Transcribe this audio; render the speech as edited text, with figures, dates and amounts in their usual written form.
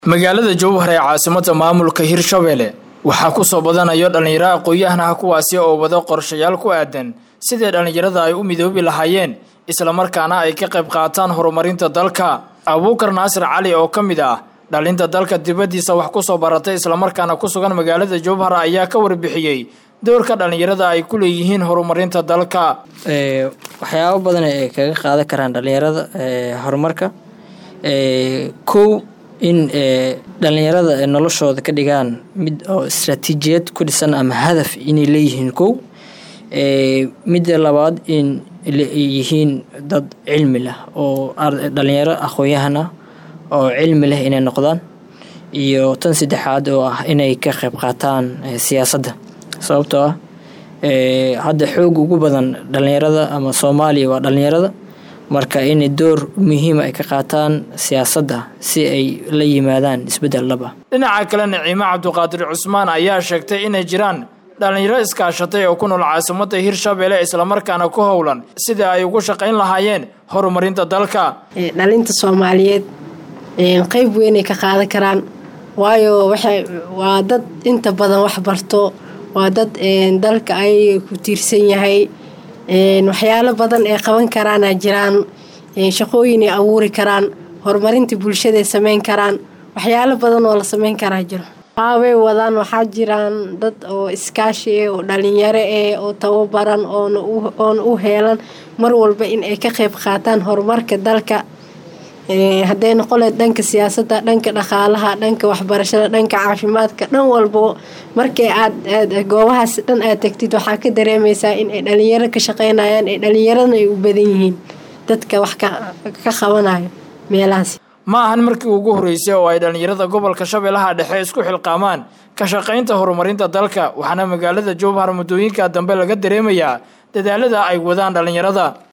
magaalada Jowhar ee caasimadda maamulka Hirshabelle waxaa ku soo badanayo dhalinyaro aqoon-yahanaha kuwaasi oo wada qorshayaal ku aadan sidii dhalinyarada ay u midoobi lahaayeen isla markaana ay ka qayb qaataan horumarinta dalka. Abuukar Naasir Cali oo kamid ah dhalinta dalka dibadiisa wax ku soo baratay isla markaana ku sugan magaalada Jowhar ayaa ka warbixiyay doorka dhalinyarada ay ku leeyihiin horumarinta dalka. waxyaabo badan ay kaga qaadan karaan dhalinyarada horumarka in dhalinyarada noloshooda ka dhigaan mid oo istiraatiijiyad ku dhisan ama hadaf inay leeyihiin mid labaad in yihiin dad cilmi leh oo dhalinyaro aqoon-yahan ah oo cilmi leh inay noqdaan iyo tan saddexaad oo ah inay ka qayb qaataan siyaasadda sababtoo ah hadda xoog ugu badan dhalinyarada ama Soomaaliya waa dhalinyarada marka in door muhiim ah ay ka qaataan siyaasadda si ay la yimaadaan isbedel laba. Dhinaca kale Naciima Cabduqaadir Cusmaan ayaa sheegtay inay jiraan dhalinyaro iskaashatay oo ku nool caasimadda Hirshabelle isla markaana ku howlan sidii ay ugu shaqayn lahaayeen horumarinta dalka. dhalinta Soomaaliyeed qayb weyn ay ka qaadan karaan waayo waa dad inta badan wax barto waa dad dalka ay ku tiirsan yahay waxyaalo badan ay qaban karaan jiraan shaqooyin ay abuuri karaan horumarinta bulshada sameyn karaan waxyaalo badan oo la sameyn karaa jiro way wadaan waxaa jiraan dad oo iskaashi oo dhalinyaro oo tababaran oo u heelan mar walba in ay ka qayb qaataan horumarka dalka haday noqon dhanka siyaasadda dhanka dhaqaalaha dhanka waxbarashada dhanka caafimaadka dhan walba markay aad goobahaas dhan aad tagtid waxaa ka dareemaysaa in ay dhalinyaro ka shaqeynayaan ay dhalinyaradana ay u badan yihiin dadka wax ka qabanayo meelahaas. ma ahan markii ugu horeysay oo ay dhalinyarada gobolka Shabeellaha Dhexe isku xilqaamaan ka shaqeynta horumarinta dalka waxaana magaalada Jowhar muddooyinka dambe laga dareemayaa dadaalada ay wadaan dhalinyarada.